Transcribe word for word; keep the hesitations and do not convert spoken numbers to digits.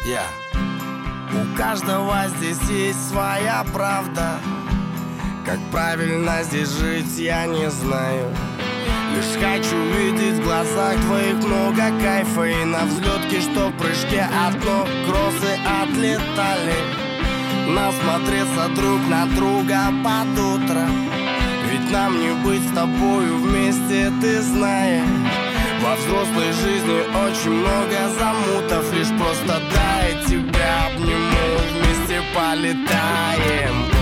Yeah. У каждого здесь есть своя правда. Как правильно здесь жить, я не знаю. Лишь хочу видеть в глазах твоих много кайфа. И на взлетке, что в прыжке от ног кроссы отлетали. Насмотреться друг на друга под утро. Ведь нам не быть с тобою вместе, ты знаешь. Во взрослой жизни очень много замутов. Лишь просто дай тебя обниму, вместе полетаем.